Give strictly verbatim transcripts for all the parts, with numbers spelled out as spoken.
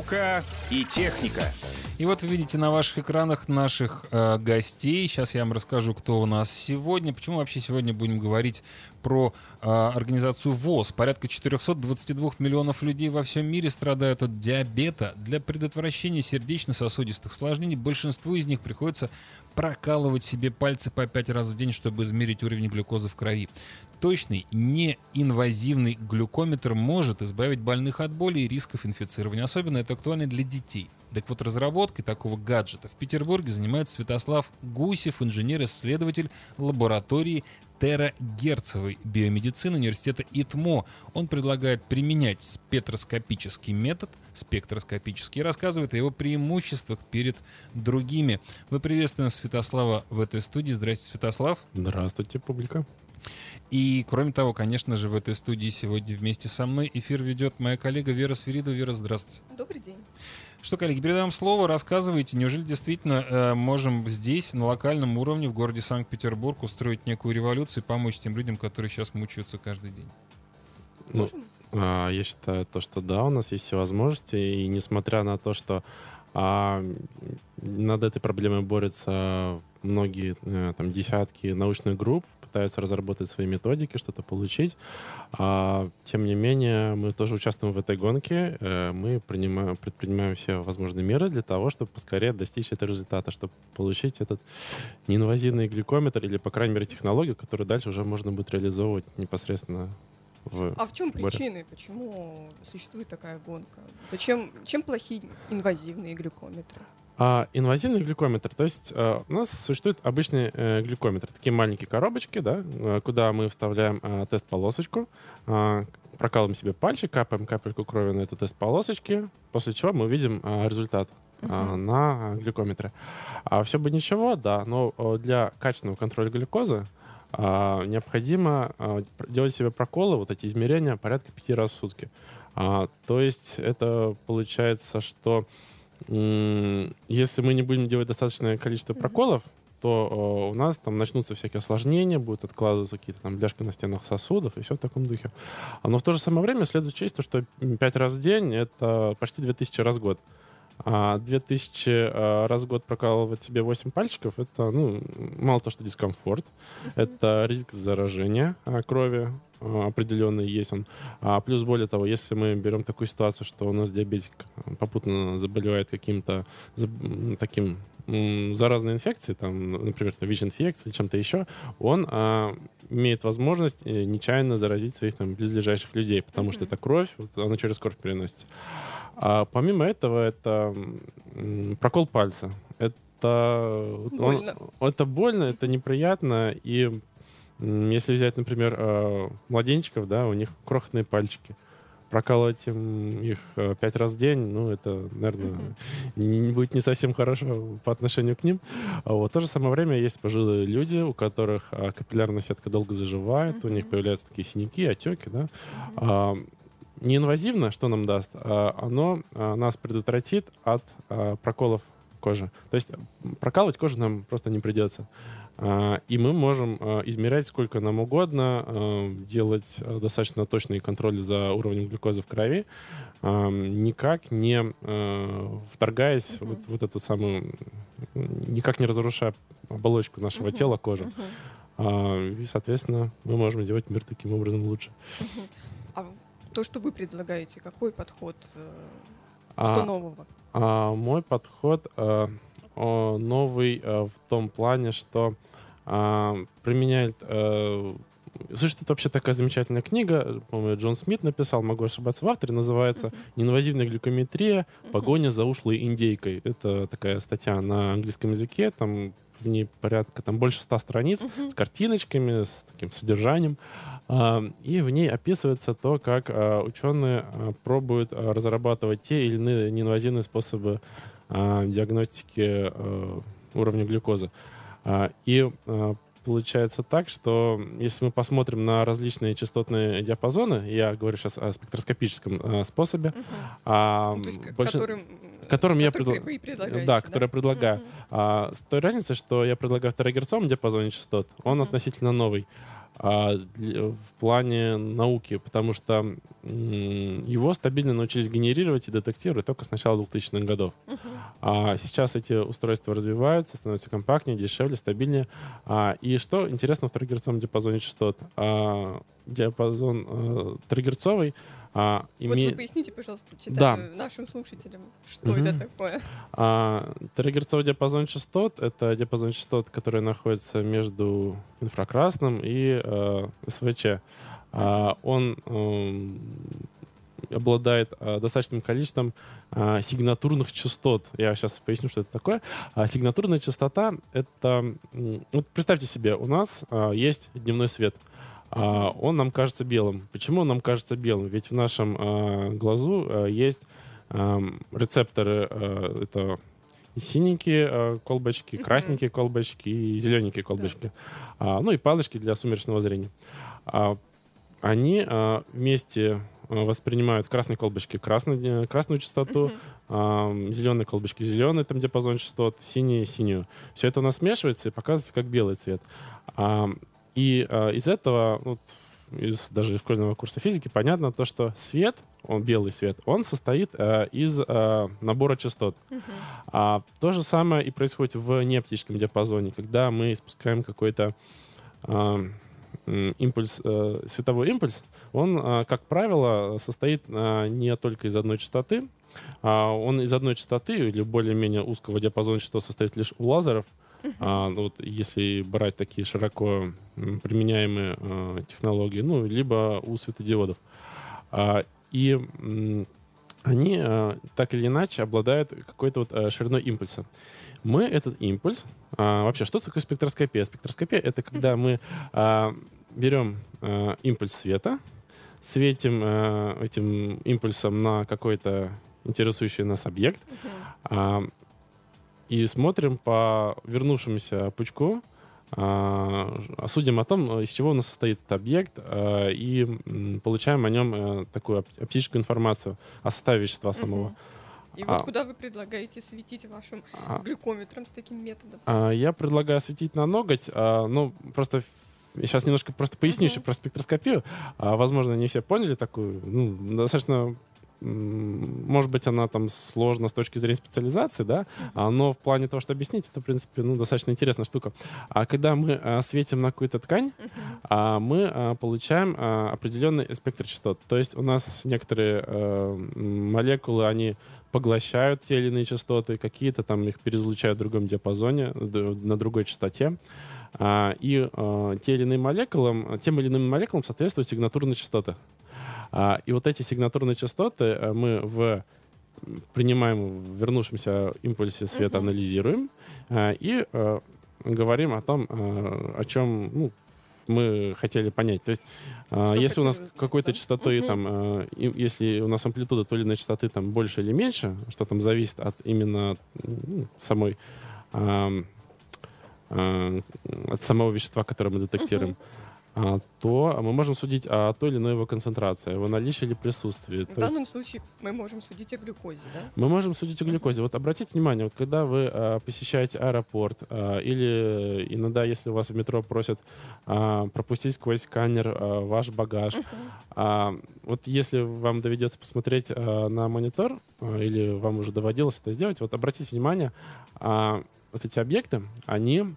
Наука и техника. И вот вы видите на ваших экранах наших э, гостей. Сейчас я вам расскажу, кто у нас сегодня. Почему вообще сегодня будем говорить про э, организацию ВОЗ. Порядка четыреста двадцать два миллионов людей во всем мире страдают от диабета. Для предотвращения сердечно-сосудистых осложнений большинству из них приходится прокалывать себе пальцы по пять раз в день, чтобы измерить уровень глюкозы в крови. Точный, неинвазивный глюкометр может избавить больных от боли и рисков инфицирования. Особенно это актуально для детей. Так вот, разработкой такого гаджета в Петербурге занимается Святослав Гусев, инженер-исследователь лаборатории терагерцовой биомедицины университета ИТМО. Он предлагает применять спектроскопический метод, спектроскопический, и рассказывает о его преимуществах перед другими. Мы приветствуем Святослава в этой студии. Здравствуйте, Святослав. Здравствуйте, публика. И, кроме того, конечно же, в этой студии сегодня вместе со мной эфир ведет моя коллега Вера Свиридова. Вера, здравствуйте. Добрый день. Что, коллеги, передаем слово, рассказывайте, неужели действительно э, можем здесь, на локальном уровне, в городе Санкт-Петербург, устроить некую революцию и помочь тем людям, которые сейчас мучаются каждый день? Ну, а, я считаю, то, что да, у нас есть все возможности, и несмотря на то, что а, над этой проблемой борются многие а, там, десятки научных групп, пытаются разработать свои методики, что-то получить. А, тем не менее, мы тоже участвуем в этой гонке. Э, мы принимаем, предпринимаем все возможные меры для того, чтобы поскорее достичь этого результата, чтобы получить этот неинвазивный глюкометр или, по крайней мере, технологию, которую дальше уже можно будет реализовывать непосредственно в А в чем городе. причины, почему существует такая гонка? Зачем, чем плохи инвазивные глюкометры? А, инвазивный глюкометр, то есть а, у нас существует обычный э, глюкометр, такие маленькие коробочки, да, э, куда мы вставляем а, тест-полосочку, а, прокалываем себе пальчик, капаем капельку крови на эту тест-полосочке, после чего мы видим а, результат а, на глюкометре. А все бы ничего, да, но а, для качественного контроля глюкозы а, необходимо а, делать себе проколы, вот эти измерения, порядка пяти раз в сутки. А, то есть это получается, что если мы не будем делать достаточное количество проколов, то э, у нас там начнутся всякие осложнения, будут откладываться какие-то там бляшки на стенах сосудов и все в таком духе. Но в то же самое время следует учесть, то, что пять раз в день — это почти две тысячи раз в год. А две тысячи э, раз в год прокалывать себе восемь пальчиков — это, ну, мало то, что дискомфорт, это риск заражения э, крови, определенный есть он. А плюс, более того, если мы берем такую ситуацию, что у нас диабетик попутно заболевает каким-то таким м, заразной инфекцией, там, например, ВИЧ-инфекцией или чем-то еще, он а, имеет возможность нечаянно заразить своих там близлежащих людей, потому mm-hmm. что это кровь, вот, она через кровь переносится. А помимо этого, это м, прокол пальца. Это больно. Он, это больно, это неприятно, и если взять, например, младенчиков, да, у них крохотные пальчики. Прокалывать им их пять раз в день, ну, это, наверное, mm-hmm. не будет не совсем хорошо по отношению к ним. А вот в то же самое время есть пожилые люди, у которых капиллярная сетка долго заживает, mm-hmm. у них появляются такие синяки, отеки, да. Mm-hmm. А, неинвазивно, что нам даст? А, оно а, нас предотвратит от а, проколов кожи. То есть прокалывать кожу нам просто не придется. И мы можем измерять сколько нам угодно, делать достаточно точные контроли за уровнем глюкозы в крови, никак не вторгаясь uh-huh. вот, вот эту самую, никак не разрушая оболочку нашего uh-huh. тела, кожи. Uh-huh. И, соответственно, мы можем делать мир таким образом лучше. Uh-huh. А то, что вы предлагаете, какой подход? Что а, нового? А, мой подход а, а, новый а, в том плане, что а, применяет... А, существует вообще такая замечательная книга, по-моему, Джон Смит написал, могу ошибаться в авторе, называется uh-huh. «Неинвазивная глюкометрия. Погоня uh-huh. за ушлой индейкой». Это такая статья на английском языке, там в ней порядка, там больше ста страниц uh-huh. с картиночками, с таким содержанием. И в ней описывается то, как ученые пробуют разрабатывать те или иные неинвазивные способы диагностики уровня глюкозы. И получается так, что если мы посмотрим на различные частотные диапазоны, я говорю сейчас о спектроскопическом способе, uh-huh. а, ну, есть, больше... которым, которым я предла... предлагаю, да, который да? я предлагаю. Uh-huh. А, с той разницей, что я предлагаю в терагерцовом диапазоне частот, он uh-huh. относительно новый. а, для- в плане науки, потому что м, его стабильно научились генерировать и детектировать только с начала двухтысячных годов. Мгм. А сейчас эти устройства развиваются, становятся компактнее, дешевле, стабильнее. А, и что интересно в трехгерцовом диапазоне частот? А, диапазон э, трехгерцовый а, Вот вы имеет... поясните, пожалуйста, читаю Да. нашим слушателям, что Мгм. это такое. А, трехгерцовый диапазон частот — это диапазон частот, который находится между инфракрасным и э, СВЧ. А, он эм, обладает э, достаточным количеством э, сигнатурных частот. Я сейчас поясню, что это такое. А, сигнатурная частота — это... м, вот представьте себе, у нас э, есть дневной свет. А, он нам кажется белым. Почему он нам кажется белым? Ведь в нашем э, глазу э, есть эм, рецепторы. Э, это и синенькие э, колбочки, Мгм. красненькие колбочки и зелененькие колбочки. А, ну и палочки для сумеречного зрения. А, они э, вместе э, воспринимают красные колбочки красную, э, красную частоту, Мгм. зеленые колбочки зеленый там диапазон частот, синие синюю. Все это у нас смешивается и показывается как белый цвет. А, и а, из этого, вот, из даже школьного курса физики, понятно то, что свет, он белый свет, он состоит а, из а, набора частот. Мгм. А то же самое и происходит в неоптическом диапазоне, когда мы испускаем какой-то а, м, импульс, э, световой импульс, он, а, как правило, состоит а, не только из одной частоты, а он из одной частоты или более-менее узкого диапазона частот состоит лишь у лазеров. А, ну вот если брать такие широко м, применяемые э, технологии, ну, либо у светодиодов. А, и м, они э, так или иначе обладают какой-то вот э, шириной импульса. Мы этот импульс... а, вообще, что такое спектроскопия? Спектроскопия — это когда мы а, берем а, импульс света, светим э, этим импульсом на какой-то интересующий нас объект, Мгм. а, и смотрим по вернувшемуся пучку, а, а судим о том, из чего у нас состоит этот объект, а, и м, получаем о нем э, такую оп- оптическую информацию о составе вещества самого. Мгм. И А. вот куда вы предлагаете светить вашим А, глюкометром с таким методом? а, я предлагаю осветить на ноготь, а, ну, просто я сейчас немножко просто поясню Мгм. еще про спектроскопию. А, возможно, не все поняли такую, ну, достаточно, м, может быть, она там сложна с точки зрения специализации, да, а, но в плане того, что объяснить, это, в принципе, ну, достаточно интересная штука. А когда мы а, светим на какую-то ткань, Мгм. а, мы а, получаем а, определенный спектр частот. То есть у нас некоторые э, м, молекулы, они поглощают те или иные частоты, какие-то там их переизлучают в другом диапазоне, д- на другой частоте. А, и э, те или иные молекулам, тем или иным молекулам соответствуют сигнатурные частоты. А, и вот эти сигнатурные частоты э, мы в м, принимаем в вернувшемся импульсе света, Мгм. анализируем а, и э, говорим о том, э, о чем ну, мы хотели понять. То есть, а, Что если у нас хотели узнать, какой-то да? частотой, Мгм. там, э, и- если у нас амплитуда той или иной частоты там больше или меньше, что там зависит от именно м, самой ам, а, от самого вещества, которое мы детектируем, а, то мы можем судить о той или иной его концентрации, о его наличии или присутствии. В То есть данном случае мы можем судить о глюкозе, да? мы можем судить о глюкозе. Вот обратите внимание, вот когда вы а, посещаете аэропорт, а, или иногда, если у вас в метро просят а, пропустить сквозь сканер а, ваш багаж, а, вот если вам доведется посмотреть а, на монитор, а, или вам уже доводилось это сделать, вот обратите внимание, а, вот эти объекты, они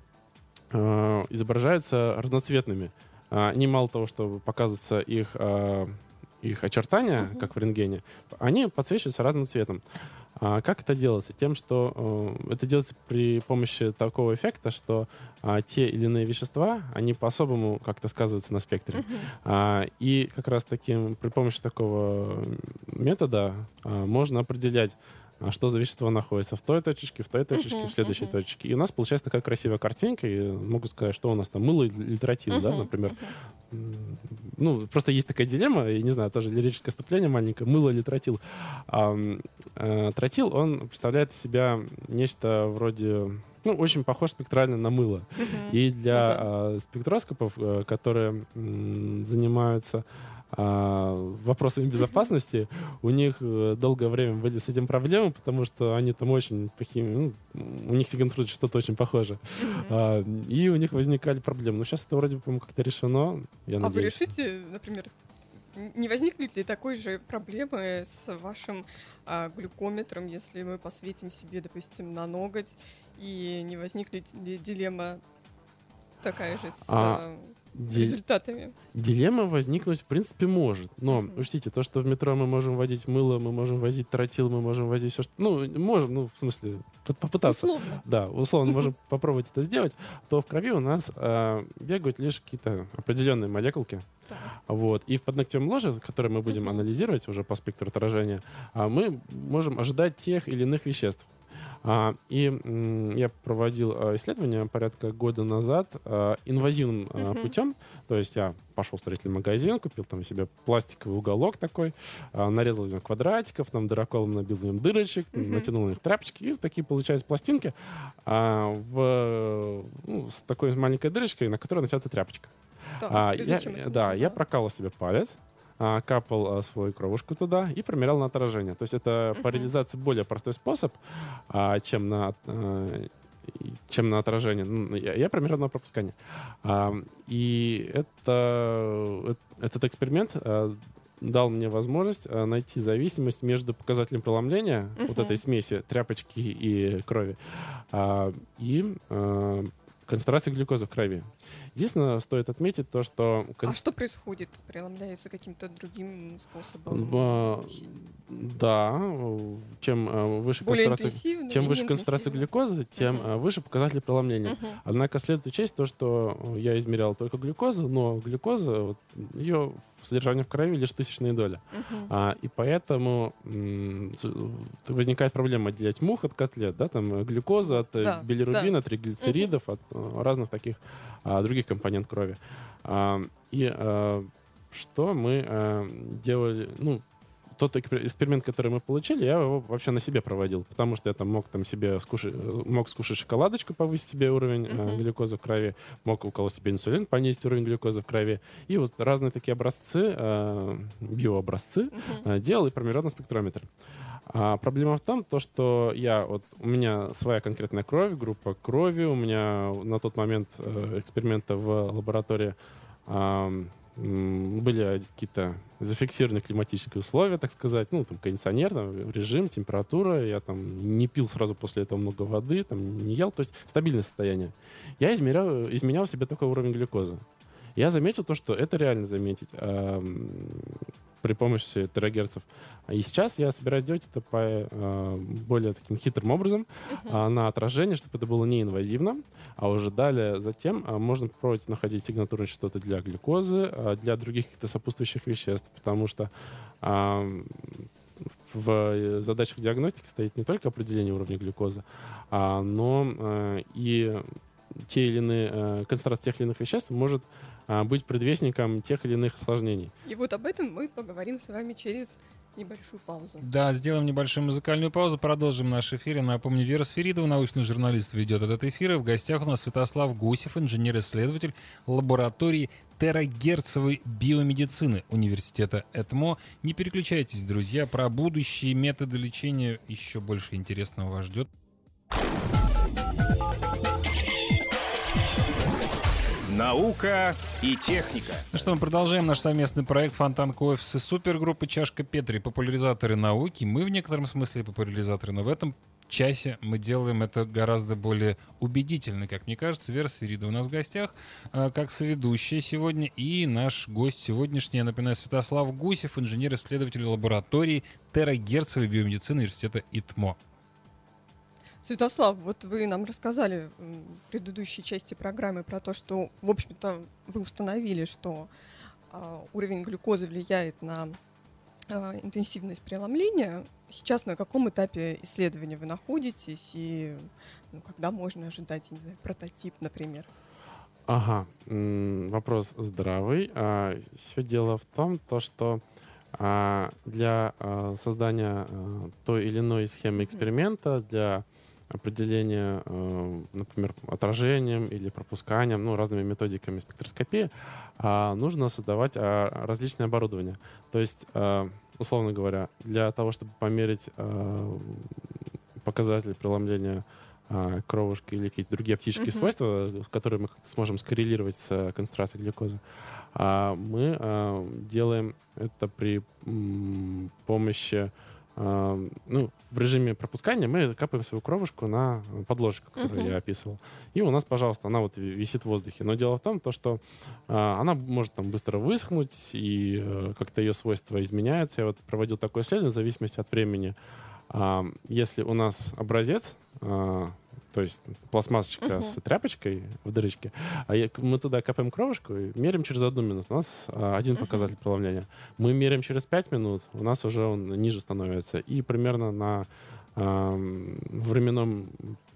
а, изображаются разноцветными. А, Они мало того, что показываются их, а, их очертания, Мгм. как в рентгене, они подсвечиваются разным цветом. А как это делается? Тем, что э, это делается при помощи такого эффекта, что а, те или иные вещества, они по-особому как-то сказываются на спектре. Мгм. А, и как раз таки при помощи такого метода а, можно определять, а, что за вещество находится в той точечке, в той точечке, Мгм, в следующей мгм. точечке. И у нас получается такая красивая картинка. И могу сказать, что у нас там мыло и литератин, да, Мгм, например. мгм. М, Ну, просто есть такая дилемма, я не знаю, тоже лирическое вступление маленькое, мыло или тротил. А, м, э, тротил, он представляет из себя нечто вроде, ну, очень похож спектрально на мыло. Мгм. И Ну для да. а, спектроскопов, э, которые м, занимаются а, вопросами безопасности. У них э, долгое время были с этим проблемы, потому что они там очень плохие, ну, у них сигнатура что-то очень похоже. Мгм. А, и у них возникали проблемы. Но сейчас это вроде бы, по-моему, как-то решено. Я А вы надеюсь. решите, например, н- не возникнет ли такой же проблемы с вашим а, глюкометром, если мы посветим себе, допустим, на ноготь, и не возникнет ли дилемма такая же с А, а, Ди- результатами? Дилемма возникнуть, в принципе, может. Но Мгм. учтите, то, что в метро мы можем возить мыло, мы можем возить тротил, мы можем возить все, что... Ну, можем, ну, в смысле, п- попытаться. Условно. Да, условно, можем попробовать это сделать. То в крови у нас э, бегают лишь какие-то определенные молекулки. Так. Вот. И в подногтевом ложе, которое мы будем Мгм. анализировать уже по спектру отражения, а, мы можем ожидать тех или иных веществ. А, И м, я проводил а, исследование порядка года назад а, инвазивным а, Мгм. путем. То есть я пошел в строительный магазин, купил там себе пластиковый уголок такой, а, нарезал из него квадратиков, там дыроколом набил в нем дырочек, Мгм. натянул на них тряпочки, и такие получаются пластинки а, в, ну, с такой маленькой дырочкой, на которой натянута тряпочка. Так, А, и я, зачем это да, нужно? я прокалывал себе палец, а, капал а, свою кровушку туда и промерял на отражение. То есть это по Мгм. реализации более простой способ, а, чем на а, и- чем на отражение. Ну, я, я промерял на пропускание. А, и это, э- этот эксперимент а, дал мне возможность а, найти зависимость между показателем преломления вот Мгм. этой смеси тряпочки и крови а, и а, концентрацией глюкозы в крови. Единственное, стоит отметить то, что... А что происходит? Преломляется каким-то другим способом? А, Да, чем а, выше Более концентрация, интенсивно? чем выше менее концентрация интенсивно? глюкозы, тем Мгм. а, выше показатель преломления. Мгм. Однако следует учесть то, что я измерял только глюкозу, но глюкоза, вот, ее содержание в крови лишь тысячные доли. Мгм. А, и поэтому м, с- возникает проблема отделять мух от котлет, да, там э, глюкозу от э, Да, билирубина, триглицеридов, от э, разных таких а, других компонент крови. А, и а, что мы а, делали, ну, тот экспер- эксперимент, который мы получили, я его вообще на себе проводил, потому что я там мог там себе скушать, э, мог скушать шоколадочку, повысить себе уровень э, Мгм. глюкозы в крови, мог уколоть себе инсулин, понизить уровень глюкозы в крови. И вот разные такие образцы, э, биообразцы, Мгм. э, делал и промерял на спектрометр. А проблема в том, то, что я, вот, у меня своя конкретная кровь, группа крови, у меня на тот момент э, эксперимента в лаборатории ам, м, были какие-то зафиксированные климатические условия, так сказать, ну, там, кондиционер, там, режим, температура, я там не пил сразу после этого много воды, там, не ел, то есть стабильное состояние. Я измерял, изменял себе такой уровень глюкозы. Я заметил то, что это реально заметить ам, при помощи терагерцев. И сейчас я собираюсь делать это по э, более таким хитрым образом, Мгм. а, на отражение, чтобы это было неинвазивно, а уже далее затем а, можно попробовать находить сигнатурные частоты для глюкозы, а, для других каких-то сопутствующих веществ, потому что а, в задачах диагностики стоит не только определение уровня глюкозы, а, но э, и те или иные, э, концентрация тех или иных веществ может а, быть предвестником тех или иных осложнений. И вот об этом мы поговорим с вами через небольшую паузу. Да, сделаем небольшую музыкальную паузу, продолжим наш эфир. Я напомню, Вера Сферидова, научный журналист, ведет этот эфир. И в гостях у нас Святослав Гусев, инженер-исследователь лаборатории терагерцевой биомедицины университета ЭТМО. Не переключайтесь, друзья, про будущие методы лечения еще больше интересного вас ждет. Наука и техника. Ну что, мы продолжаем наш совместный проект «Фонтанка Офис» и супергруппы «Чашка Петри», популяризаторы науки. Мы в некотором смысле популяризаторы, но в этом часе мы делаем это гораздо более убедительно, как мне кажется. Вера Сферидова у нас в гостях, э, как соведущая сегодня, и наш гость сегодняшний, я напоминаю, Святослав Гусев, инженер-исследователь лаборатории терагерцевой биомедицины университета ИТМО. Святослав, вот вы нам рассказали м, в предыдущей части программы про то, что, в общем-то, вы установили, что а, уровень глюкозы влияет на а, интенсивность преломления. Сейчас на каком этапе исследования вы находитесь и ну, когда можно ожидать, я не знаю, прототип, например? Ага, м, вопрос здравый. Все дело в том, то, что а, для а, создания а, той или иной схемы эксперимента, для определения, э, например, отражением или пропусканием, ну, разными методиками спектроскопии, э, нужно создавать э, различное оборудование. То есть, э, условно говоря, для того, чтобы померить э, показатель преломления э, кровушки или какие-то другие оптические uh-huh. свойства, с которыми мы сможем скоррелировать с э, концентрацией глюкозы, э, мы э, делаем это при м, помощи Uh, ну, в режиме пропускания мы капаем свою кровушку на подложку, которую uh-huh. я описывал. И у нас, пожалуйста, она вот висит в воздухе. Но дело в том, то, что uh, она может там быстро высохнуть, и uh, как-то ее свойства изменяются. Я вот проводил такое исследование в зависимости от времени. Uh, если у нас образец, uh, то есть пластмассочка uh-huh. с тряпочкой в дырочке, а мы туда капаем кровушку и меряем через одну минуту. У нас а, один uh-huh. показатель преломления. Мы меряем через пять минут, у нас уже он ниже становится. И примерно на а, временном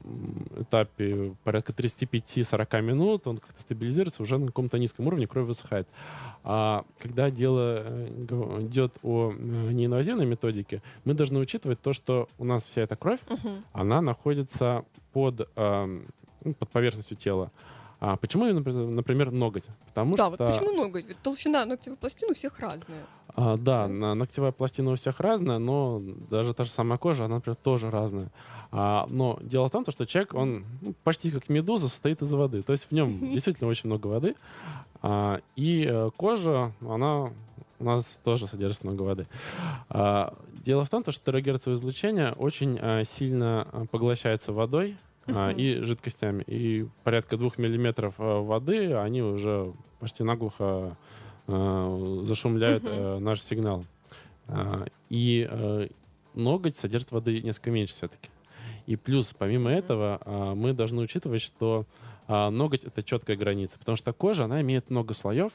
этапе порядка тридцать пять сорок минут он как-то стабилизируется, уже на каком-то низком уровне кровь высыхает. А когда дело идет о неинвазивной методике, мы должны учитывать то, что у нас вся эта кровь, uh-huh. она находится под, э, под поверхностью тела. А почему, например, ноготь? Потому да, что... вот почему ноготь? Ведь толщина ногтевой пластины у всех разная. А, да, mm-hmm. ногтевая пластина у всех разная, но даже та же самая кожа, она, например, тоже разная. А, но дело в том, что человек, он ну, почти как медуза, состоит из воды. То есть в нем mm-hmm. действительно очень много воды. А, и э, кожа, она у нас тоже содержит много воды. А, дело в том, что терагерцовое излучение очень а, сильно поглощается водой, Uh-huh. и жидкостями. И порядка двух миллиметров воды, они уже почти наглухо э, зашумляют uh-huh. э, наш сигнал. Э, и э, ноготь содержит воды несколько меньше все-таки. И плюс, помимо uh-huh. этого, э, мы должны учитывать, что э, ноготь — это четкая граница, потому что кожа, она имеет много слоев.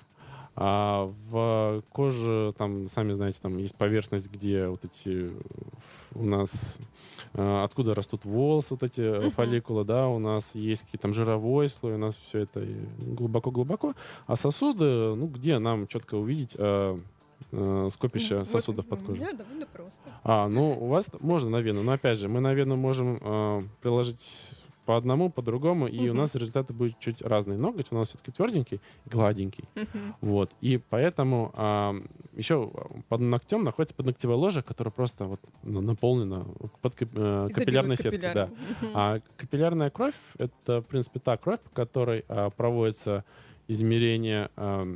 А в коже, там, сами знаете, там есть поверхность, где вот эти у нас, э, откуда растут волосы, вот эти uh-huh. фолликулы, да, у нас есть какие-то там жировой слой, у нас все это глубоко-глубоко. А сосуды, ну, где нам четко увидеть э, э, скопище вот сосудов под кожей? У меня довольно просто. А, ну, у вас можно на вену, но опять же, мы на вену можем э, приложить по одному, по другому, и uh-huh. у нас результаты будут чуть разные. Ноготь у нас все-таки тверденький, гладенький. Uh-huh. Вот. И поэтому а, еще под ногтем находится подногтевая ложа, которая просто вот наполнена под э, капиллярной сеткой. Да. Uh-huh. А капиллярная кровь — это, в принципе, та кровь, по которой а, проводится измерение а,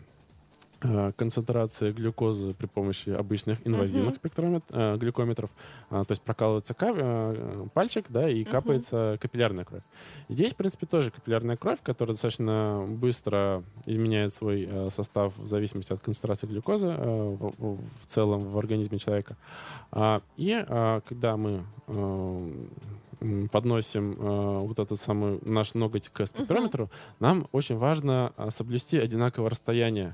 концентрации глюкозы при помощи обычных инвазивных uh-huh. спектрометр, э, глюкометров. А, то есть прокалывается кап, э, пальчик, да, и uh-huh. капается капиллярная кровь. Здесь, в принципе, тоже капиллярная кровь, которая достаточно быстро изменяет свой э, состав в зависимости от концентрации глюкозы э, в, в, в целом в организме человека. А, и а, когда мы э, подносим э, вот этот самый наш ноготь к спектрометру, uh-huh. нам очень важно э, соблюсти одинаковое расстояние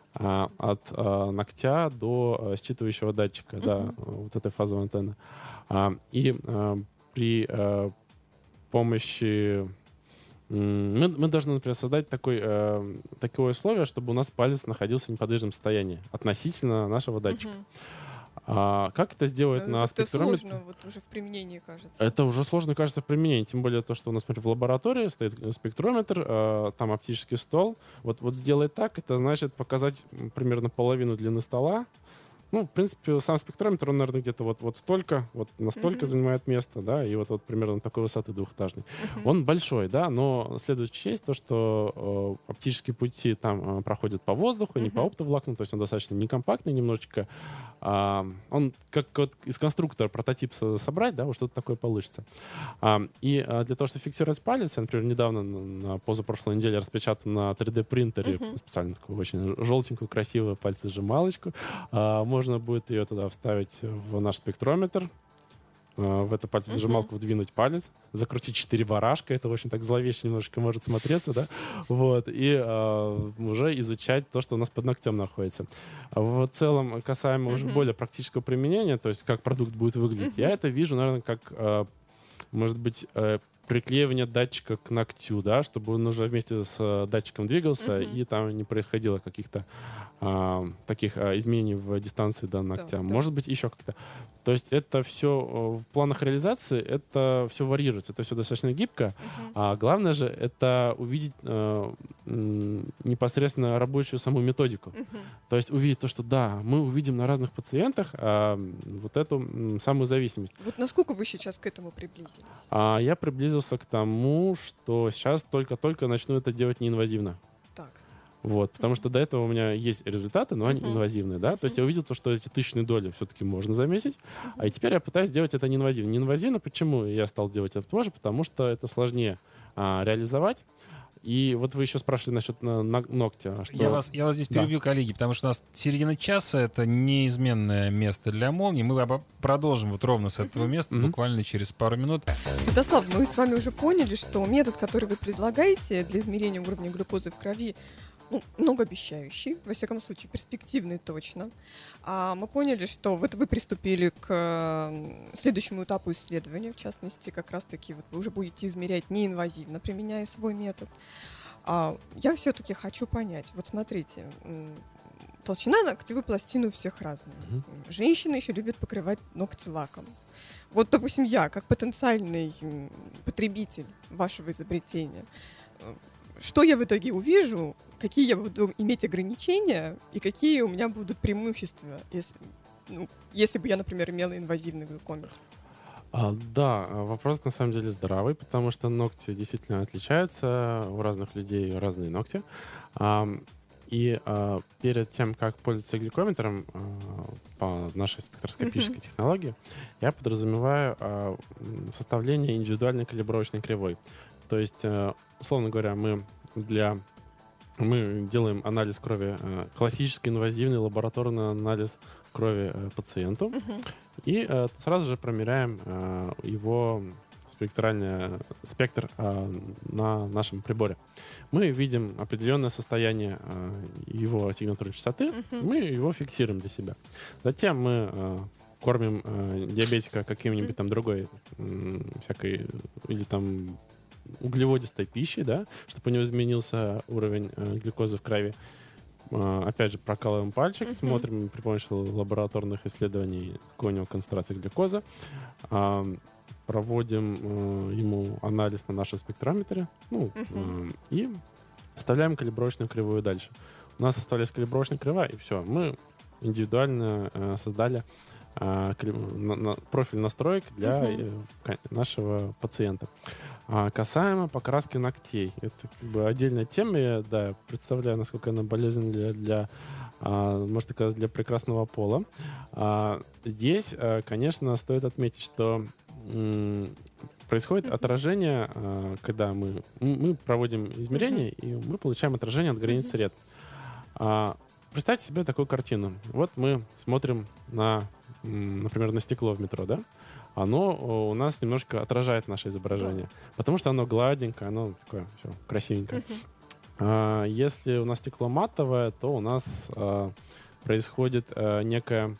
от э, ногтя до э, считывающего датчика, uh-huh. да, вот этой фазовой антенны. А, и э, при э, помощи... Мы, мы должны, например, создать такой, э, такое условие, чтобы у нас палец находился в неподвижном состоянии относительно нашего датчика. Uh-huh. А как это сделать это на спектрометре? Это сложно вот уже в применении, кажется. Это уже сложно, кажется, в применении. Тем более то, что у нас, например, в лаборатории стоит спектрометр, э, там оптический стол. Вот, вот сделать так, это значит показать примерно половину длины стола. Ну, в принципе, сам спектрометр, он, наверное, где-то вот, вот столько, вот настолько uh-huh. занимает место, да, и вот, вот примерно такой высоты двухэтажный. Uh-huh. Он большой, да, но следует учесть то, что э, оптические пути там э, проходят по воздуху, uh-huh. не по оптоволокну, то есть он достаточно некомпактный немножечко. А, он как вот из конструктора прототип собрать, да, вот что-то такое получится. А, и а, для того, чтобы фиксировать палец, я, например, недавно на, на позапрошлой неделе распечатал на три дэ принтере uh-huh. специально такую очень желтенькую, красивую пальцезажималочку. А, можно будет ее туда вставить в наш спектрометр, в эту пальцезажималку uh-huh. вдвинуть палец, закрутить четыре барашка, это очень так зловеще немножечко может смотреться, да, вот, и э, уже изучать то, что у нас под ногтем находится. В целом, касаемо uh-huh. уже более практического применения, то есть как продукт будет выглядеть, uh-huh. я это вижу, наверное, как, э, может быть, э, приклеивание датчика к ногтю, да, чтобы он уже вместе с датчиком двигался, uh-huh. и там не происходило каких-то а, таких а, изменений в дистанции до ногтя. Да, Может да. быть, еще как-то. То есть это все в планах реализации, это все варьируется, это все достаточно гибко. Мгм. А главное же это увидеть э, м, непосредственно рабочую саму методику. Мгм. То есть увидеть то, что да, мы увидим на разных пациентах а, вот эту м, самую зависимость. Вот насколько вы сейчас к этому приблизились? А я приблизился к тому, что сейчас только-только начну это делать неинвазивно. Так. Вот, потому что до этого у меня есть результаты, но они Мгм. инвазивные, да. То есть я увидел то, что эти тысячные доли все-таки можно заметить, а и теперь я пытаюсь делать это неинвазивно. Неинвазивно почему я стал делать это тоже? Потому что это сложнее а, реализовать. И вот вы еще спрашивали насчет на- на- ногтя. Что... Я вас, я вас здесь Да. перебью, коллеги, потому что у нас середина часа — это неизменное место для молнии. Мы обо- продолжим вот ровно с этого места, Мгм. буквально через пару минут. Святослав, мы с вами уже поняли, что метод, который вы предлагаете для измерения уровня глюкозы в крови, ну, многообещающий, во всяком случае, перспективный точно. А мы поняли, что вот вы приступили к м, следующему этапу исследования, в частности, как раз-таки вот вы уже будете измерять неинвазивно, применяя свой метод. А я все-таки хочу понять, вот смотрите, м, толщина ногтевой пластины у всех разная. Мгм. Женщины еще любят покрывать ногти лаком. Вот, допустим, я, как потенциальный м, потребитель вашего изобретения, э, что я в итоге увижу, какие я буду иметь ограничения и какие у меня будут преимущества, если, ну, если бы я, например, имела инвазивный глюкометр? А, да, а, вопрос на самом деле здравый, потому что ногти действительно отличаются, у разных людей разные ногти. Ам, И а, перед тем, как пользоваться глюкометром а, по нашей спектроскопической Мгм. технологии, я подразумеваю а, м, составление индивидуальной калибровочной кривой. То есть, э, условно говоря, мы для мы делаем анализ крови, э, классический инвазивный лабораторный анализ крови э, пациенту, Мгм. и э, сразу же промеряем э, его спектральный спектр э, на нашем приборе. Мы видим определенное состояние э, его сигнатурной частоты, Мгм. мы его фиксируем для себя. Затем мы э, кормим э, диабетика каким-нибудь там другой м, всякой или там углеводистой пищей, да, чтобы у него изменился уровень э, глюкозы в крови. Э, опять же, прокалываем пальчик, Мгм. смотрим при помощи лабораторных исследований, какой у него концентрация глюкозы. А, проводим э, ему анализ на нашем спектрометре, ну, Мгм. э, и составляем калибровочную кривую дальше. У нас составляется калибровочная кривая, и все. Мы индивидуально э, создали э, кали- на- на- профиль настроек для Мгм. э, ка- нашего пациента. А касаемо покраски ногтей, это как бы отдельная тема. Я, да, представляю, насколько она болезненна для, для а, можно сказать, для прекрасного пола. А, здесь, а, конечно, стоит отметить, что м, происходит Мгм. отражение, а, когда мы, м- мы проводим измерения, и мы получаем отражение от границ Мгм. сред. А, представьте себе такую картину. Вот мы смотрим на, м, например, на стекло в метро, да? Оно о, у нас немножко отражает наше изображение, потому что оно гладенькое, оно такое все красивенькое. Мгм. А, если у нас стекло матовое, то у нас а, происходит а, некая,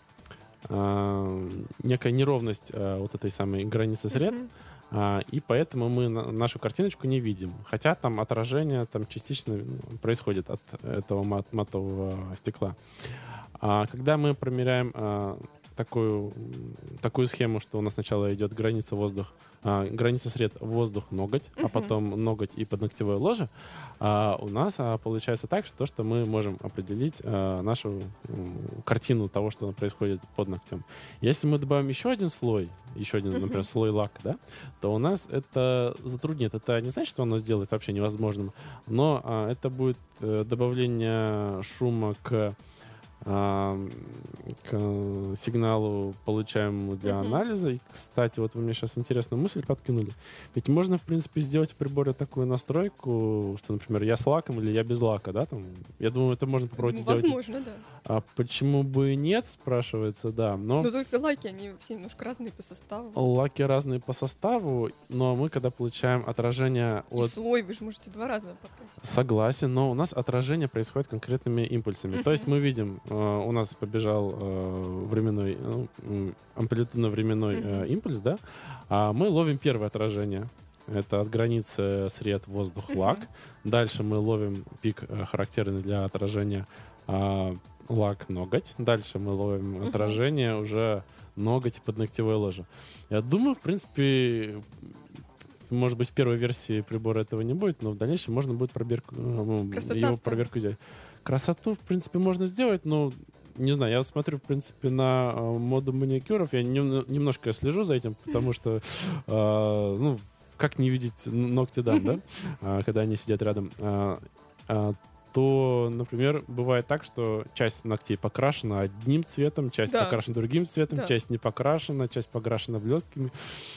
а, некая неровность а, вот этой самой границы сред, Мгм. а, и поэтому мы на- нашу картиночку не видим. Хотя там отражение там частично ну, происходит от этого мат- матового стекла. А когда мы промеряем а, такую, м, такую схему, что у нас сначала идет граница воздух, а, граница сред воздух-ноготь, а Мгм. потом ноготь и подногтевое ложе, а, у нас а, получается так, что, что мы можем определить а, нашу м, картину того, что происходит под ногтем. Если мы добавим еще один слой, еще один, например, Мгм. слой лака, да, то у нас это затруднит. Это не значит, что оно сделает вообще невозможным, но а, это будет э, добавление шума к а, к сигналу, получаемому для Мгм. анализа. И, кстати, вот вы мне сейчас интересную мысль подкинули. Ведь можно, в принципе, сделать в приборе такую настройку, что, например, я с лаком или я без лака, да, там. Я думаю, это можно попробовать Думаю, сделать. возможно, да. А почему бы и нет, спрашивается, да. Но Но только лаки, они все немножко разные по составу. лаки разные по составу, но мы, когда получаем отражение И от... слой вы же можете два раза покрасить. Согласен, но у нас отражение происходит конкретными импульсами. То есть мы видим, э, у нас побежал э, временной, э, м, амплитудно-временной э, Мгм. импульс, да, а мы ловим первое отражение. Это от границы сред воздух-лак. Мгм. Дальше мы ловим пик, э, характерный для отражения а, лак, ноготь. Дальше мы ловим отражение, уже ноготь под ногтевой ложе. Я думаю, в принципе, может быть, в первой версии прибора этого не будет, но в дальнейшем можно будет пробирку, ну, его Красота проверку сделать. Красоту, в принципе, можно сделать, но не знаю, я вот смотрю, в принципе, на э, моду маникюров, я нем- немножко слежу за этим, потому что, э, ну, как не видеть ногти дам, да, а, когда они сидят рядом, а, а, то, например, бывает так, что часть ногтей покрашена одним цветом, часть Да. покрашена другим цветом, Да. часть не покрашена, часть покрашена блестками.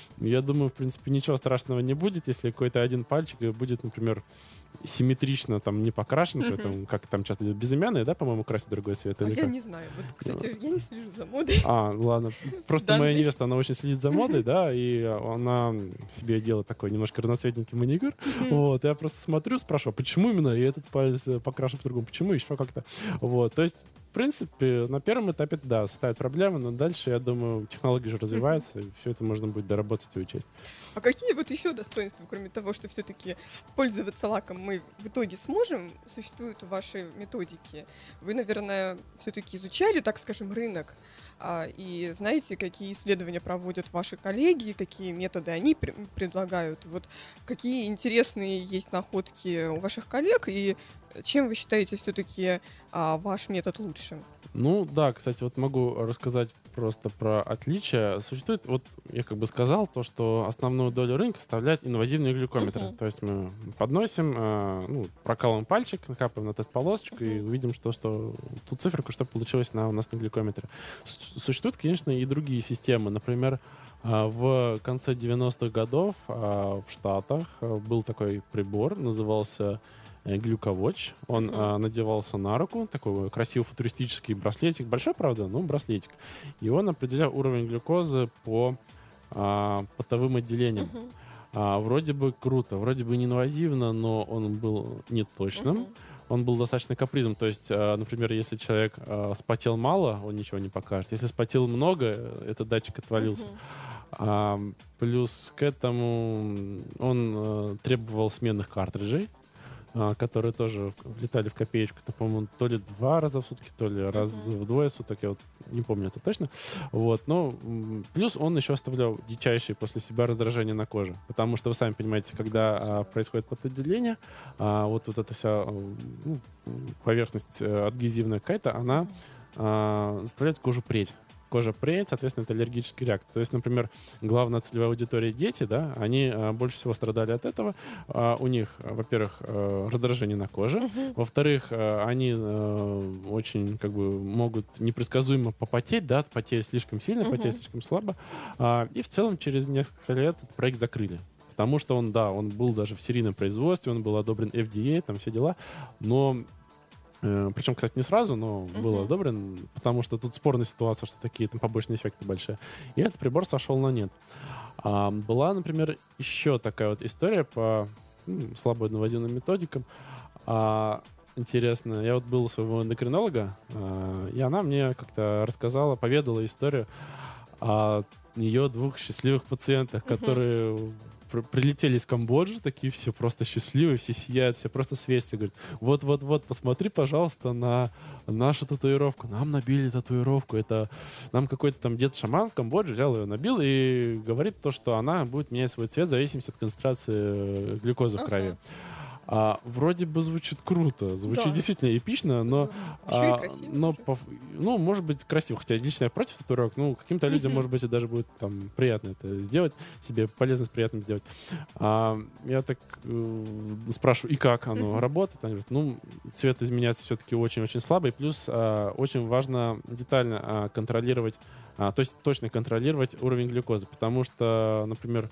Я думаю, в принципе, ничего страшного не будет, если какой-то один пальчик будет, например, симметрично там не покрашен, Мгм. поэтому, как там часто идет, безымянные, да, по-моему, красят другой цвет? А или я как? не знаю. Вот, кстати, я не слежу за модой. А, ладно. Просто моя Данный. невеста, она очень следит за модой, да, и она себе делает такой немножко разноцветненький маникюр. Вот, я просто смотрю, спрашиваю, почему именно и этот палец э, покрашен по-другому, почему еще как-то. Вот, то есть, в принципе, на первом этапе, да, составит проблемы, но дальше, я думаю, технологии же развиваются, и все это можно будет доработать и учесть. А какие вот еще достоинства, кроме того, что все-таки пользоваться лаком мы в итоге сможем, существуют в вашей методике? Вы, наверное, все-таки изучали, так скажем, рынок, а, и знаете, какие исследования проводят ваши коллеги, какие методы они пр- предлагают, вот какие интересные есть находки у ваших коллег, и чем вы считаете все-таки ваш метод лучше? Ну да, кстати, вот могу рассказать просто про отличия. Существует, вот я как бы сказал, то, что основную долю рынка составляет инвазивные глюкометры. Мгм. То есть мы подносим, э, ну, прокалываем пальчик, накапываем на тест-полосочку и увидим, что, что ту циферку, что получилось на, у нас на глюкометре. С- Существуют, конечно, и другие системы. Например, а, в конце девяностых годов а, в Штатах а, был такой прибор, назывался э, Глюковотч. Он Мгм. а, надевался на руку, такой красивый футуристический браслетик. Большой, правда, но браслетик. И он определял уровень глюкозы по а, потовым отделениям. Мгм. А, вроде бы круто, вроде бы неинвазивно, но он был неточным. Мгм. Он был достаточно капризным. То есть, а, например, если человек а, спотел мало, он ничего не покажет. Если спотел много, э, этот датчик отвалился. Мгм. А, плюс к этому он э, требовал сменных картриджей, а, которые тоже влетали в копеечку. Это, по-моему, то ли два раза в сутки, то ли раз Мгм. вдвое в суток. Я вот не помню это точно. Вот. Но м, плюс он еще оставлял дичайшие после себя раздражения на коже. Потому что, вы сами понимаете, когда а, происходит потоотделение, а, вот, вот эта вся а, ну, поверхность э, адгезивная какая-то, она а, заставляет кожу преть. Кожа преет, соответственно, это аллергическая реакция. То есть, например, главная целевая аудитория дети, да, они а, больше всего страдали от этого. А, у них, а, во-первых, а, раздражение на коже, Мгм. во-вторых, а, они а, очень как бы могут непредсказуемо попотеть, да, потеют слишком сильно, Мгм. потеют слишком слабо. А, и в целом через несколько лет этот проект закрыли. Потому что он, да, он был даже в серийном производстве, он был одобрен эф ди эй, там все дела, но Э, Причем, кстати, не сразу, но был Мгм. одобрен, потому что тут спорная ситуация, что такие там побочные эффекты большие. И этот прибор сошел на нет. А, была, например, еще такая вот история по м, слабо инвазивным методикам. А, интересно, я вот был у своего эндокринолога, а, и она мне как-то рассказала, поведала историю о ее двух счастливых пациентах, Мгм. которые пр- прилетели из Камбоджи, такие все просто счастливые, все сияют, все просто светятся. Говорят, вот-вот-вот, посмотри, пожалуйста, на нашу татуировку. Нам набили татуировку. Это нам какой-то там дед-шаман в Камбодже взял ее, набил и говорит то, что она будет менять свой цвет в зависимости от концентрации э, глюкозы в Ага. крови. А, вроде бы звучит круто, звучит Да. действительно эпично, но Еще и а, красиво. но тоже. по ф- ну, может быть, красиво. Хотя лично я против татуировок. Ну, каким-то людям, Мгм. может быть, и даже будет там приятно это сделать, себе полезность приятным сделать. А, я так э, спрашиваю, и как оно Мгм. работает? Они говорят, ну, цвет изменяется все-таки очень-очень слабый. Плюс а, очень важно детально а, контролировать, а, то есть точно контролировать уровень глюкозы. Потому что, например,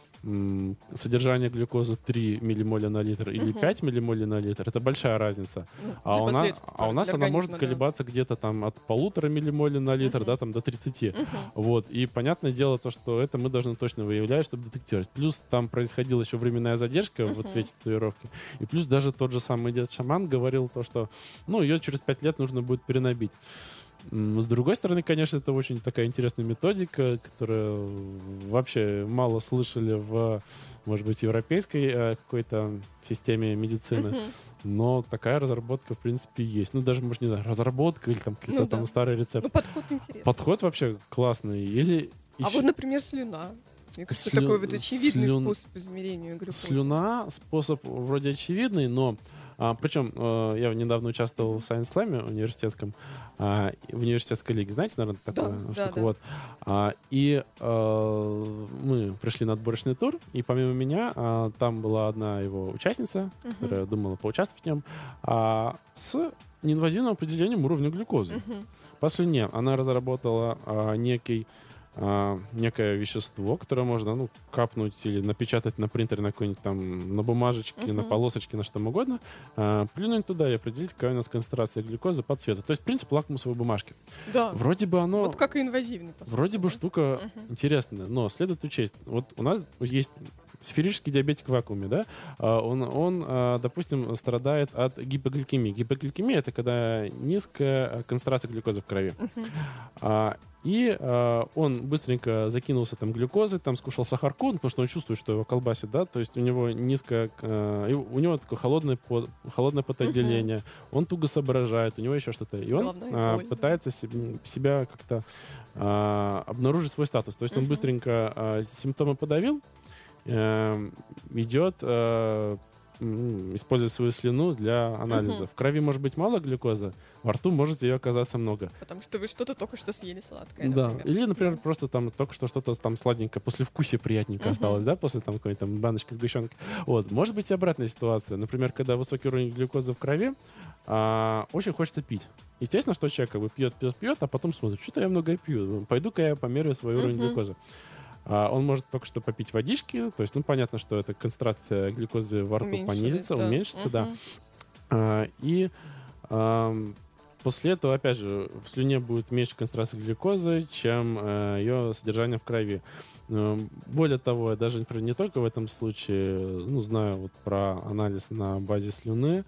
м, содержание глюкозы три миллимоля на литр или Мгм. пять миллимолей на литр, это большая разница. Ну, А для у, на- последствий, а у нас для она может организма, да. колебаться где-то там от полутора миллимолей на литр, Мгм. да, там до тридцати. Мгм. Вот. И понятное дело то, что это мы должны точно выявлять, чтобы детектировать. Плюс там происходила еще временная задержка в Мгм. цвете татуировки. И плюс даже тот же самый дед-шаман говорил то, что, ну, ее через пять лет нужно будет перенабить. С другой стороны, конечно, это очень такая интересная методика, которую вообще мало слышали в, может быть, европейской э, какой-то системе медицины. Uh-huh. Но такая разработка, в принципе, есть. Ну, даже, может, не знаю, разработка или там какие-то Ну, там да. старые рецепты. Ну, подход интересный. Подход вообще классный. Или А еще... вот, например, слюна. Мне кажется, Слю- такой вот очевидный слюн- способ измерения глюкозы. Слюна способ вроде очевидный, но а, причем э, я недавно участвовал в Science Slam университетском, а, в университетской лиге, знаете, наверное, такую Да, штуку. да, да. Вот. А, и э, мы пришли на отборочный тур, и помимо меня а, там была одна его участница, Мгм. которая думала поучаствовать в нем, а, с неинвазивным определением уровня глюкозы. Мгм. По слюне она разработала а, некий а, некое вещество, которое можно, ну, капнуть или напечатать на принтере, на какой-нибудь там, на бумажечке, на Мгм. полосочке, на что угодно, а, плюнуть туда и определить, какая у нас концентрация глюкозы по цвету. То есть принцип лакмусовой бумажки. Да. Вроде бы оно, Вот как и инвазивный, по сути, вроде бы да. штука Мгм. интересная, но следует учесть, вот у нас есть сферический диабетик в вакууме, да, А, он, он, а, допустим, страдает от гипогликемии. Гипогликемия — это когда низкая концентрация глюкозы в крови. Мгм. А, и а, он быстренько закинулся там глюкозой, там скушал сахарку, ну, потому что он чувствует, что его колбасит, да, то есть у него низкое, а, и у него такое холодное, по- холодное потоотделение, он туго соображает, у него еще что-то, и он Головная а, боль, да. пытается себ- себя как-то а, обнаружить свой статус, то есть он Мгм. быстренько а, симптомы подавил, э, идет э, м, использовать свою слюну для анализа. Мгм. В крови может быть мало глюкозы, во рту может ее оказаться много. Потому что вы что-то только что съели сладкое, Да. например. Или, например, просто там только что что-то там сладенькое, послевкусие приятненько Мгм. осталось, да, после там какой-то там баночки сгущенки. Вот. Может быть и обратная ситуация. Например, когда высокий уровень глюкозы в крови, а, очень хочется пить. Естественно, что человек как бы пьет, пьет, пьет, а потом смотрит, что-то я много пью, пойду-ка я померяю свой уровень Мгм. глюкозы. А, он может только что попить водички, то есть, ну, понятно, что эта концентрация глюкозы во рту Уменьшилась, понизится, да. уменьшится, да. Мгм. А, и ам, после этого, опять же, в слюне будет меньше концентрации глюкозы, чем э, ее содержание в крови. Эм, Более того, я даже, например, не только в этом случае, ну, знаю вот про анализ на базе слюны.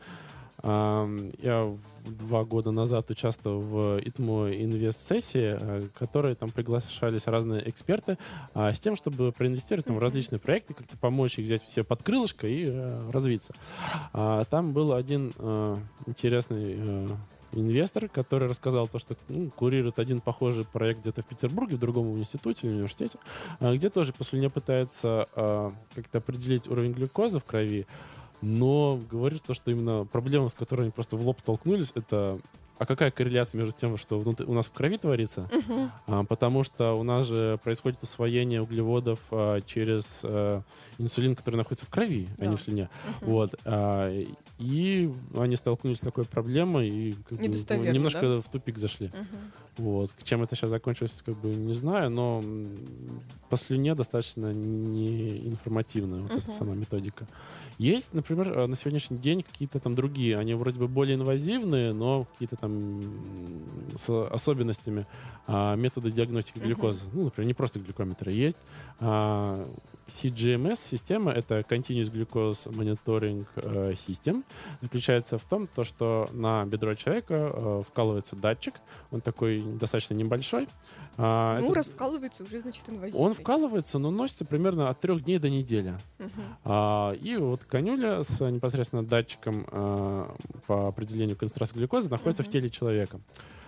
Ам, Я в- два года назад участвовал в ИТМО инвест-сессии, э, в которой там приглашались разные эксперты а, с тем, чтобы проинвестировать там, в Мгм. различные проекты, как-то помочь их взять все под крылышко и э, развиться. А, Там был один э, интересный э, инвестор, который рассказал то, что ну, курирует один похожий проект где-то в Петербурге, в другом институте или университете, а, где тоже по слюне пытается а, как-то определить уровень глюкозы в крови, но говорит то, что именно проблема, с которой они просто в лоб столкнулись, это а какая корреляция между тем, что внутри, у нас в крови творится? Мгм. А, потому что у нас же происходит усвоение углеводов а, через а, инсулин, который находится в крови, а не Да. в слюне. Мгм. Вот. а, и они столкнулись с такой проблемой и как бы, ну, Недостоверно, немножко да? в тупик зашли. Мгм. Вот. Чем это сейчас закончилось, как бы не знаю, но м, по слюне достаточно неинформативная вот эта Мгм. сама методика. Есть, например, э, на сегодняшний день какие-то там другие, они вроде бы более инвазивные, но какие-то там м, с особенностями а, методы диагностики Мгм. глюкозы. Ну, например, не просто глюкометры. Есть а, си джи эм эс-система, это Continuous Glucose Monitoring э, System. Заключается в том, то, что на бедро человека э, вкалывается датчик, он такой достаточно небольшой. А, Ну, этот- раз вкалывается, уже, значит, инвазивный. он вкалывается, но носится примерно от трех дней до недели. Мгм. А, и вот конюля с непосредственно датчиком а, по определению концентрации глюкозы находится Мгм. в теле человека.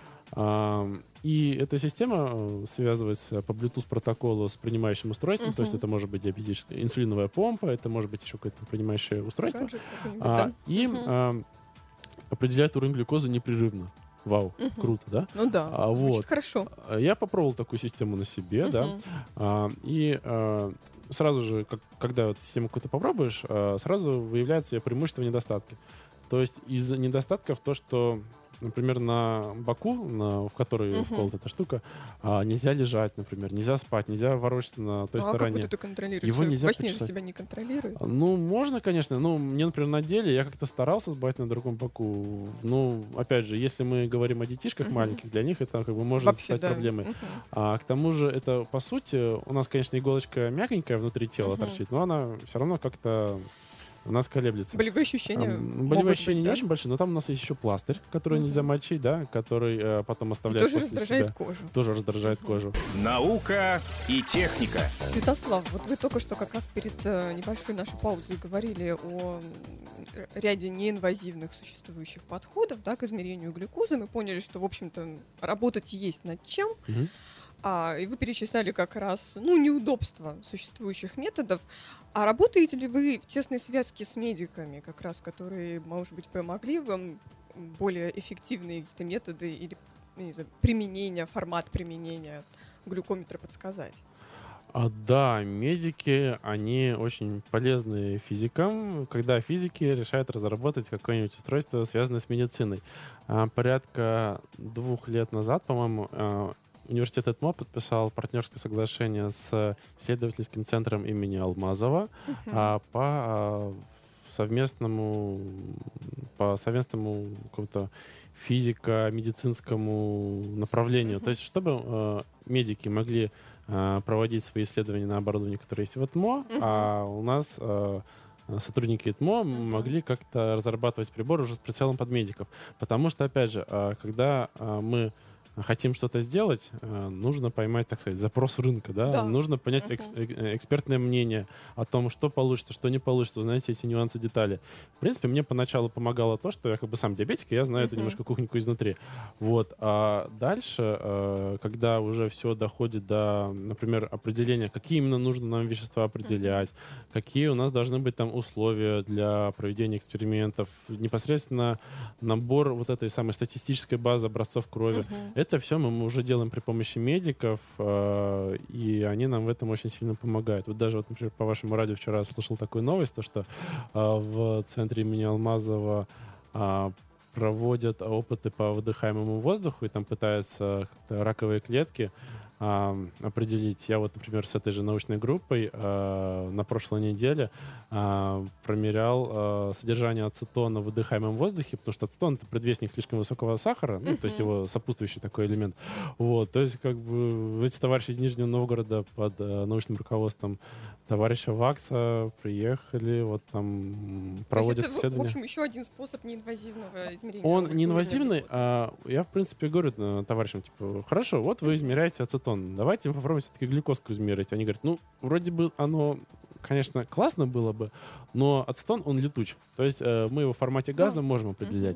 А, и эта система э, связывается по Bluetooth протоколу с принимающим устройством, то есть Мгм. это может быть диабетическая инсулиновая помпа, это может быть еще какое-то принимающее устройство. Гаджет какой-нибудь, А, да? и Мгм. а, определяет уровень глюкозы непрерывно. Вау, Мгм. круто, да? Ну да, А, звучит вот. хорошо. А, Я попробовал такую систему на себе, да. Мгм. А, и а, сразу же, как- когда вот систему какую-то попробуешь, а, сразу выявляются ее преимущества и недостатки. То есть из недостатков то, что, например, на боку, на, в который Мгм. вколота эта штука, а, нельзя лежать, например, нельзя спать, нельзя ворочаться на той Ну, а как стороне. вот это контролируешь? Его Человек нельзя во сне же почесать. себя не контролирует. Ну, можно, конечно. Ну, мне, например, на деле я как-то старался спать на другом боку. Ну, опять же, если мы говорим о детишках Мгм. маленьких, для них это как бы может Вообще, стать да. проблемой. Мгм. А к тому же это, по сути, у нас, конечно, иголочка мягенькая внутри тела Мгм. торчит, но она все равно как-то у нас колеблется. Болевые ощущения А, могут болевые быть, ощущения не да? очень большие, но там у нас есть еще пластырь, который Мгм. нельзя мочить, да, который э, потом И оставляет тоже после раздражает себя. кожу. Тоже раздражает Мгм. кожу. Наука и техника. Святослав, вот вы только что как раз перед э, небольшой нашей паузой говорили о м, р- ряде неинвазивных существующих подходов, да, к измерению глюкозы. Мы поняли, что, в общем-то, работать есть над чем. Мгм. А, и вы перечисляли как раз, ну, неудобства существующих методов. А работаете ли вы в тесной связке с медиками, как раз, которые, может быть, помогли вам более эффективные какие-то методы или, ну, не знаю, применения, формат применения глюкометра подсказать? А, да, медики, они очень полезны физикам, когда физики решают разработать какое-нибудь устройство, связанное с медициной. А, порядка двух лет назад, по-моему, а, университет ЭТМО подписал партнерское соглашение с исследовательским центром имени Алмазова а, по а, совместному по совместному какому-то физико-медицинскому направлению. Мгм. То есть, чтобы э, медики могли э, проводить свои исследования на оборудовании, которое есть в ЭТМО, Мгм. а у нас э, сотрудники ЭТМО Мгм. могли как-то разрабатывать приборы уже с прицелом под медиков. Потому что, опять же, э, когда э, мы хотим что-то сделать, э, нужно поймать, так сказать, запрос рынка, да? Да. Нужно понять Мгм. экс- э, экспертное мнение о том, что получится, что не получится, узнать эти нюансы, детали. В принципе, мне поначалу помогало то, что я как бы сам диабетик, и я знаю эту Мгм. немножко кухоньку изнутри. Вот. А дальше, э, когда уже все доходит до, например, определения, какие именно нужно нам вещества определять, какие у нас должны быть там условия для проведения экспериментов, непосредственно набор вот этой самой статистической базы образцов крови. Мгм. Это все мы уже делаем при помощи медиков, э, и они нам в этом очень сильно помогают. Вот даже, вот, например, по вашему радио вчера слышал такую новость, то, что э, в центре имени Алмазова э, проводят опыты по выдыхаемому воздуху, и там пытаются как-то раковые клетки а, определить. Я вот, например, с этой же научной группой а, на прошлой неделе а, промерял а, содержание ацетона в выдыхаемом воздухе, потому что ацетон — это предвестник слишком высокого сахара, ну, то есть Мгм. его сопутствующий такой элемент. Вот, то есть как бы эти товарищи из Нижнего Новгорода под а, научным руководством товарища Вакса приехали, вот там м, проводят То есть это, в- в исследования. общем, еще один способ неинвазивного измерения. Он уровня неинвазивный, глюкозы. а я, в принципе, говорю э, товарищам, типа, хорошо, вот вы измеряете ацетон, давайте мы попробуем все-таки глюкозку измерить. Они говорят, ну, вроде бы оно, конечно, классно было бы, но ацетон, он летуч. То есть э, мы его в формате газа Да. можем определять.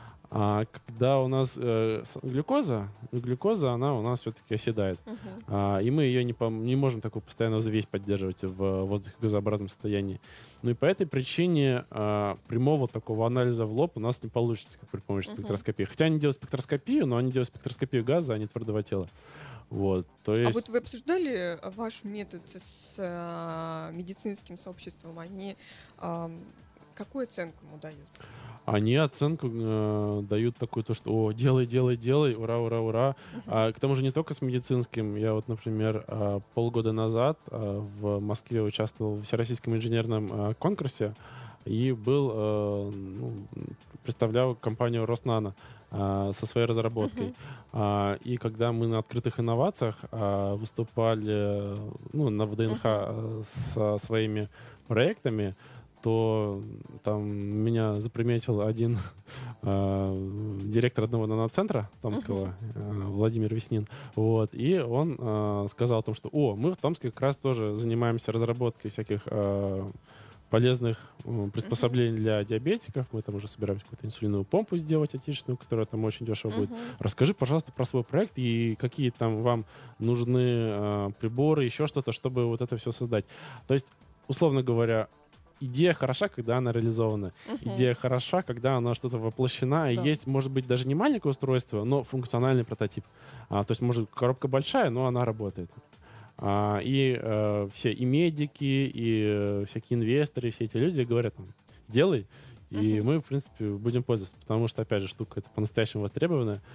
А когда у нас э, с- глюкоза, глюкоза, она у нас все-таки оседает. Мгм. А, и мы ее не, пом- не можем такую постоянно взвесь поддерживать в воздухе газообразном состоянии. Ну и по этой причине а, прямого такого анализа в лоб у нас не получится, как при помощи Мгм. спектроскопии. Хотя они делают спектроскопию, но они делают спектроскопию газа, а не твердого тела. Вот, то есть... А вот вы обсуждали э, ваш метод с э, медицинским сообществом? Они ам, какую оценку ему дают? Они оценку э, дают такую, то, что «О, делай, делай, делай, ура, ура, ура». А, к тому же не только с медицинским. Я вот, например, э, полгода назад э, в Москве участвовал в Всероссийском инженерном э, конкурсе и был, э, ну, представлял компанию «Роснано» э, со своей разработкой. Мгм. А, и когда мы на открытых инновациях э, выступали э, ну, на ВДНХ э, со своими проектами, то там меня заприметил один э, директор одного наноцентра Томского, э, Владимир Веснин. Вот, и он э, сказал о том, что «О, мы в Томске как раз тоже занимаемся разработкой всяких э, полезных э, приспособлений для диабетиков. Мы там уже собираемся какую-то инсулиновую помпу сделать отечественную, которая там очень дешево будет. Мгм. Расскажи, пожалуйста, про свой проект и какие там вам нужны э, приборы, еще что-то, чтобы вот это все создать». То есть, условно говоря, идея хороша, когда она реализована. Мгм. Идея хороша, когда она что-то воплощена. И Да. есть, может быть, даже не маленькое устройство, но функциональный прототип. А, то есть, может, коробка большая, но она работает. А, и э, все, и медики, и э, всякие инвесторы, все эти люди говорят, там, сделай, и Мгм. мы, в принципе, будем пользоваться. Потому что, опять же, штука эта по-настоящему востребованная.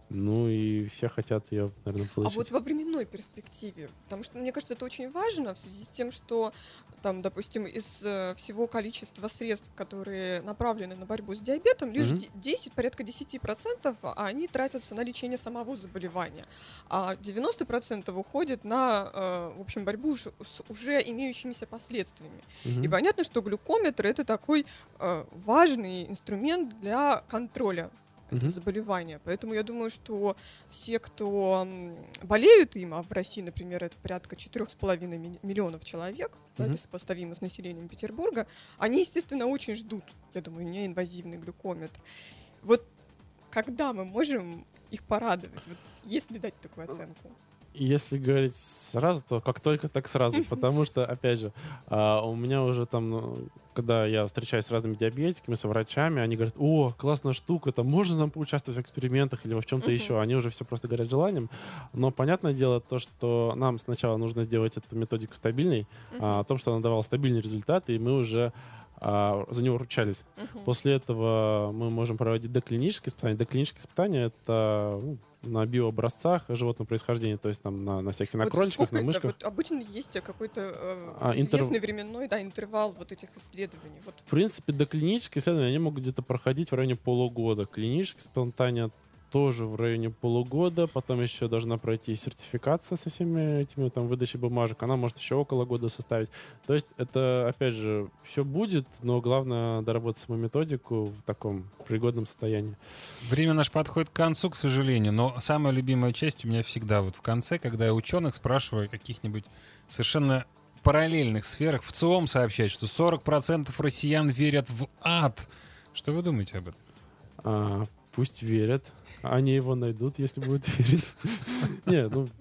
Ну и все хотят ее, наверное, получить. А вот во временной перспективе, потому что, мне кажется, это очень важно в связи с тем, что, там, допустим, из э, всего количества средств, которые направлены на борьбу с диабетом, лишь Мгм. десять, порядка десять процентов, они тратятся на лечение самого заболевания, а девяносто процентов уходит на, э, в общем, борьбу уж- с уже имеющимися последствиями. Мгм. И понятно, что глюкометр — это такой э, важный инструмент для контроля этого Мгм. заболевания. Поэтому я думаю, что все, кто м, болеют им, а в России, например, это порядка четырех с половиной ми- миллионов человек, да, Мгм. это сопоставимо с населением Петербурга, они, естественно, очень ждут, я думаю, неинвазивный глюкометр. Вот когда мы можем их порадовать, вот, если дать такую оценку? Если говорить сразу, то как только, так сразу. Потому что, опять же, а, у меня уже там, ну, когда я встречаюсь с разными диабетиками, со врачами, они говорят: о, классная штука, там можно нам поучаствовать в экспериментах или во в чем-то Мгм. еще. Они уже все просто горят желанием. Но понятное дело то, что нам сначала нужно сделать эту методику стабильной, а, о том, что она давала стабильный результат, и мы уже а, за него ручались. Мгм. После этого мы можем проводить доклинические испытания. Доклинические испытания — это ну, на биообразцах животного происхождения, то есть там на, на всяких на Вот кроличках, сколько на это? мышках. Вот обычно есть какой-то э, А, интерв- известный временной, да, интервал вот этих исследований. Вот. В принципе, доклинические исследования, они могут где-то проходить в районе полугода. Клинические испытания тоже в районе полугода. Потом еще должна пройти сертификация со всеми этими, там, выдачей бумажек. Она может еще около года составить. То есть это, опять же, все будет, но главное доработать саму методику в таком пригодном состоянии. Время наше подходит к концу, к сожалению, но самая любимая часть у меня всегда вот в конце, когда я ученых спрашиваю о каких-нибудь совершенно параллельных сферах. В ЦИОМ сообщает, что сорок процентов россиян верят в ад. Что вы думаете об этом? А, пусть верят. Они его найдут, если будут верить. Не, ну,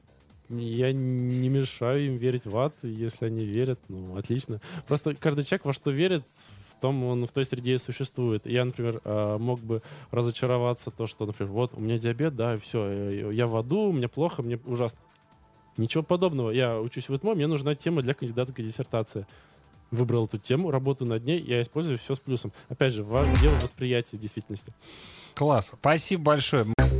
я не мешаю им верить в ад. Если они верят, ну, отлично. Просто каждый человек во что верит, в том он в той среде и существует. Я, например, а, мог бы разочароваться то, что, например, вот у меня диабет, да, и все, я в аду, мне плохо, мне ужасно. Ничего подобного. Я учусь в ИТМО, мне нужна тема для кандидатской диссертации. Выбрал эту тему, работаю над ней, я использую все с плюсом. Опять же, важно дело восприятия действительности. Класс. Спасибо большое.